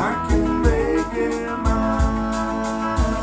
I can make it mine.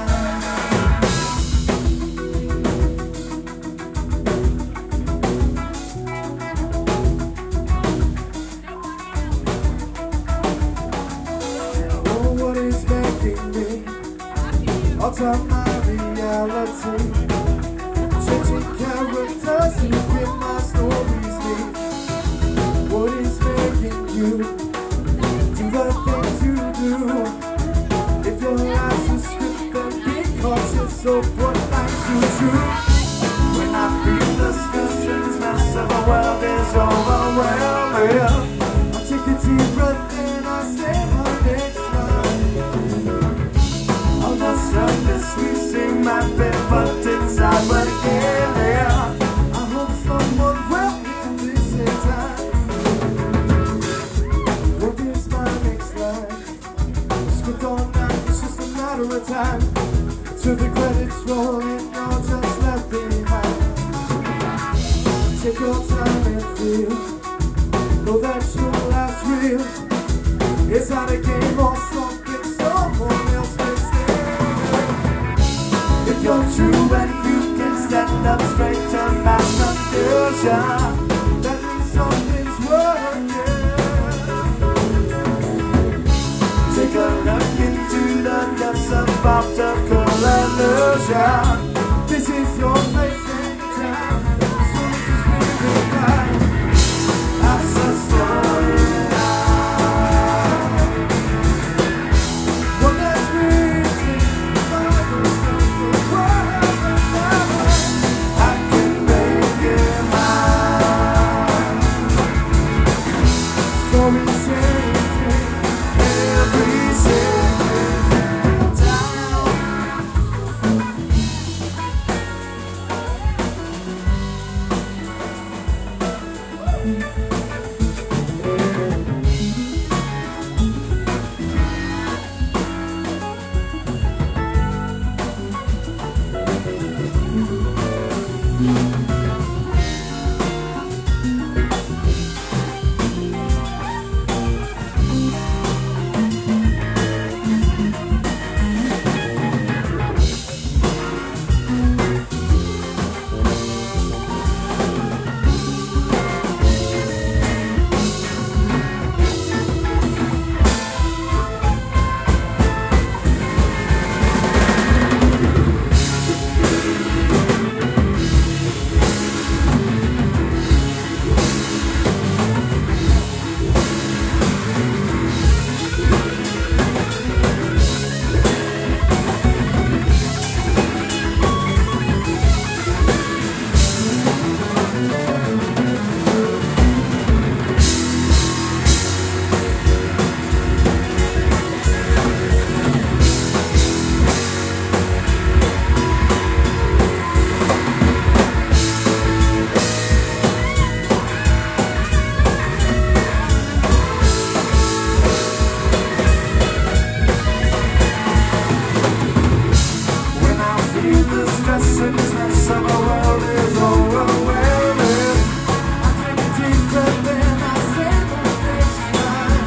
Oh, what is making me alter my reality, changing characters to fit my stories need. What is making you do the things you do? If your life's a script, then be cautious of what lies you choose. When I feel the stress mess of the world is overwhelming, I take a deep breath and I say my next line. On the surface we seem happy, but inside we're killing. I hope someone will hear this in time. What is my next line? Script all night, it's just a matter of time. Till the credits roll in, you're just left behind. Take your time and feel, know that your life's real. It's not a game or something someone else can steal. If you're true and you can stand up straight to mass confusion, that means something's working. Take a look into the depths of optical illusion. This is your place and time, so just live it right. That's a storyline. One that's written by the world and never. I can make it mine. Story changing every single time.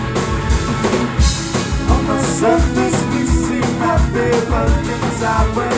Surface we seem happy, but inside we're